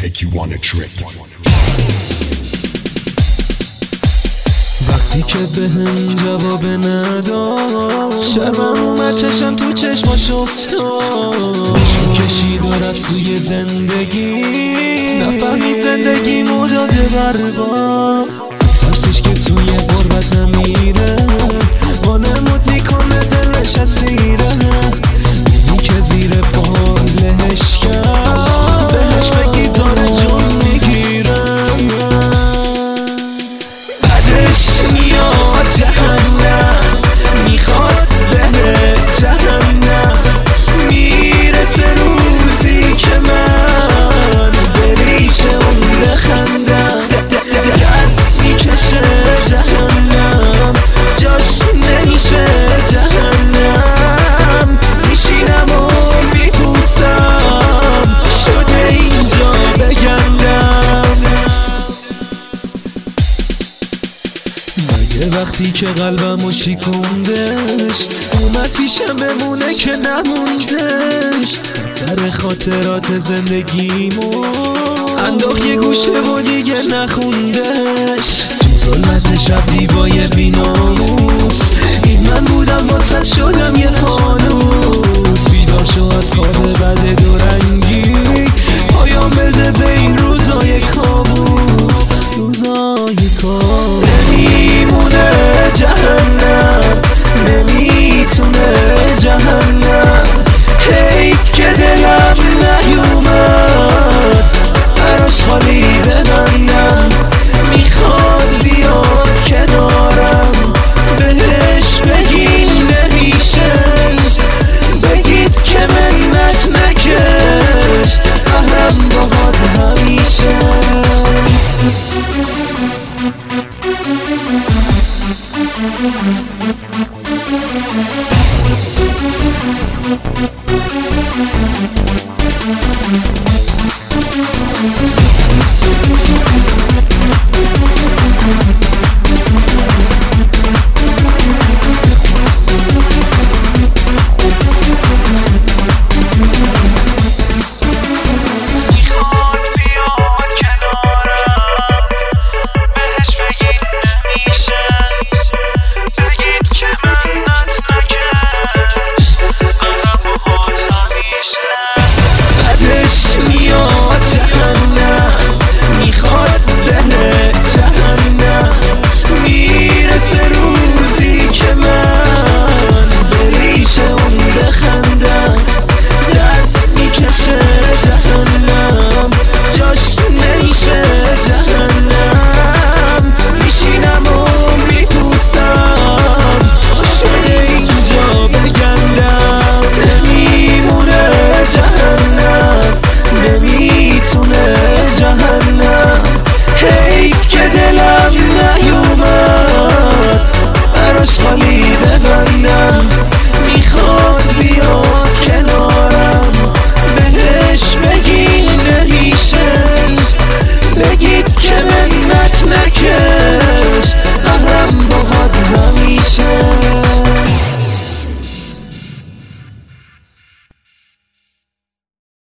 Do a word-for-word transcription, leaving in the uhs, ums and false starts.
take you on a trip. وقتی که به هم جواب نداد شبم اومد چشم تو چشماش افتاد کشید و رفت سوی زندگی نفهمید زندگی مداده بربا سرسش که توی غربت نمیره وانمود میکنه دلش اسیره اینی که زیر بالش کرد بهش بگی داره جون میگیره بعدش میاد جهنم میخواد بره جهنم میرسه روزی که من بریش اون بخندم درد میکشه جهنم جاش نمیشه جهنم میشینم و میپوسم شده اینجا بگندم مگه وقتی که قلبمو شکوندش اومد پیشم بمونه که نموندش دفتر خاطرات زندگیمو انداخت یه گوشه و دیگه نخوندش تو ظلمت شب دیوای بیناموس این من بودم واسه شدم یه فان